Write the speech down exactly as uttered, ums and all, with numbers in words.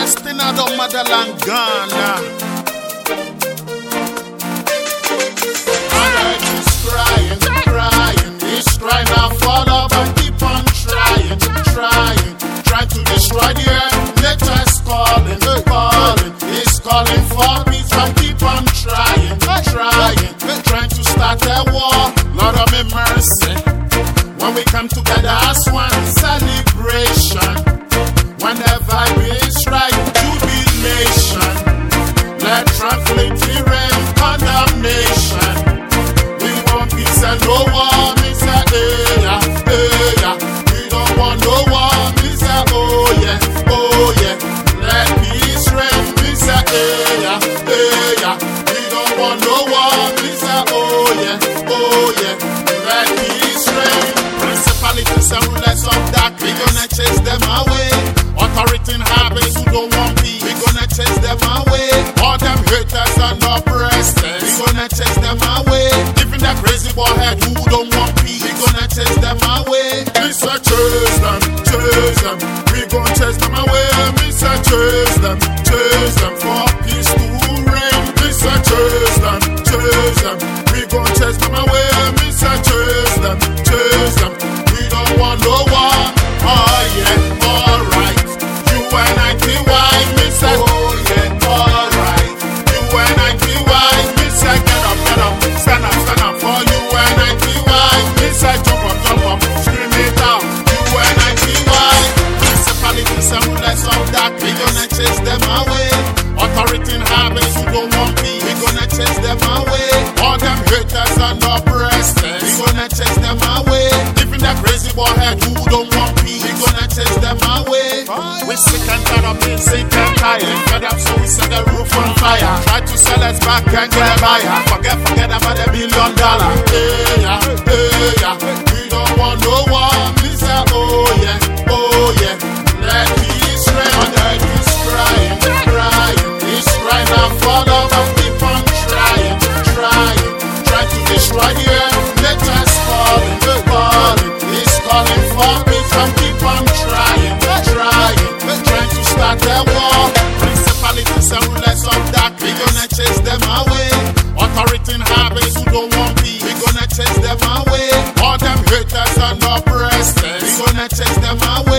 Broadcasting out of motherland Ghana. My life is crying, crying. It's crying out for love and keep on trying, trying, trying to destroy the earth. Nature's calling, calling. It's calling for peace and keep on trying, trying, trying to start a war. Lord of me mercy. When we come together as one celebration. When the vibe is right, jubilation. Let tranquility reign, condemnation. We want peace and no war, me say, hey, yeah, hey, yeah. We don't want no war, me say, oh yeah, oh yeah. Let peace reign, me say, hey, yeah, hey, yeah. We don't want no war, me say, oh yeah, oh yeah. Let peace reign. Principalities and rulers of dark, we gonna chase them away. Authority in habits who don't want peace, we gonna chase them away. All them haters and oppressors, we gonna chase them away. Even that crazy boy head who don't want peace, we gonna chase them away. We say chase them, chase them, we gonna chase them away. We say chase them, chase them for peace to reign. We say chase them, chase them, we gonna chase them away. We say chase them, chase them, we don't want no war. Oh yeah, alright. U N I T Y, me say, oh yeah, alright. U N I T Y, me say, get up, get up, stand up, stand up for U N I T Y. Me say, jump up, jump up, scream it out. U N I T Y. Principalities and rulers of dark, we gonna chase them away. Authority in habits who don't want peace, we gonna chase them away. All them haters and oppressors, we gonna chase them away. Even that crazy boy head who don't want peace, we gonna chase them away. We sick and tired of being sick and tired. Fed up, so we set the roof on fire. Try to sell us back and get a buyer. Forget, forget about the billion dollar. Hey yeah, hey yeah. We don't want no war. We say, oh yeah, oh yeah. Let peace reign. My earth is crying, crying. It's crying out for love and keep on trying, trying, trying to destroy the earth. Nature's calling, calling. It's calling for peace and keep on trying, trying, trying to start a war. Principalities and rulers of dark, we gonna chase them away. Authority in habits who don't want peace, we gonna chase them away. All them haters and oppressors, we gonna chase them away.